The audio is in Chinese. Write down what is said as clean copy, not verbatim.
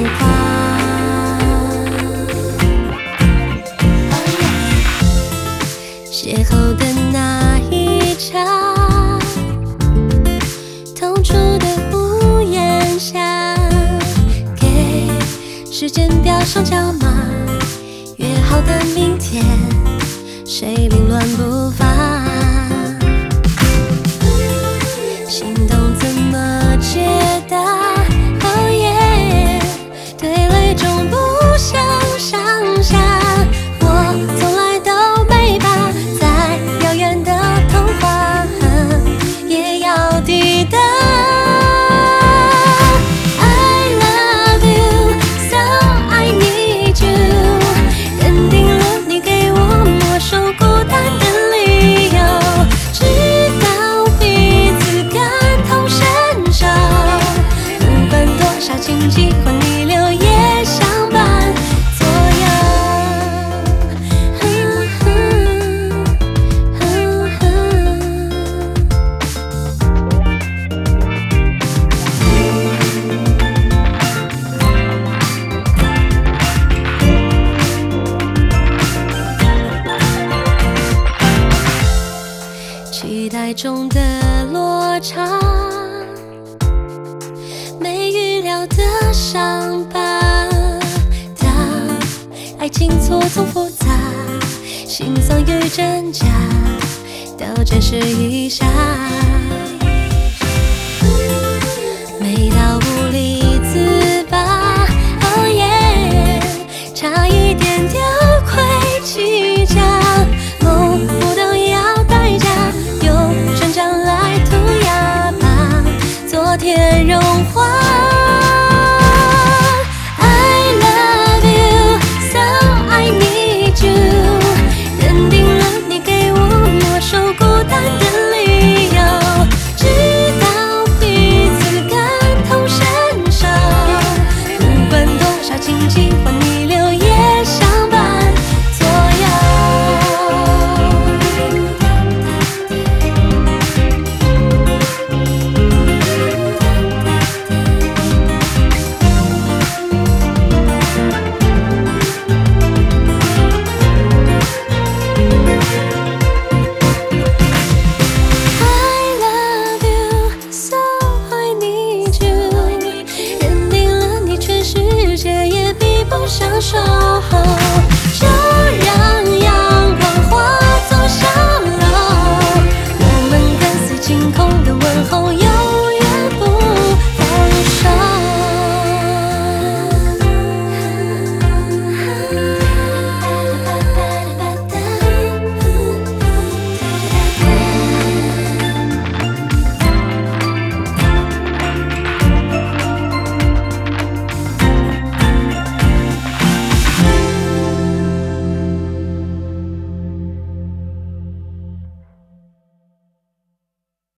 话。邂逅的那一场，同处的屋檐下，给时间表上角码，约好的明天，谁凌乱步伐？心动怎么解答？哦耶，对泪终不相上下。我从来都没把再遥远的童话也要抵达。I love you, so I need you。认定了你给我默守孤单的理由，直到彼此感同身受。不管多少荆棘或逆流，也相伴左右。期待中的落差，没预料的伤疤。当爱情错综复杂，心酸与真假都见识一下。美到无力自拔，哦耶，差一点丢盔弃甲。梦不都要代价，用成长来涂鸦，把昨天融化。I love you, so I need you。认定了你给我默守孤单的理由，直到彼此感同身受。不管多少荆棘或逆流，也相伴左右。I love you, so I need you。认定了你，全世界也比不上守候。就让阳光化作沙漏，我们跟随晴空的。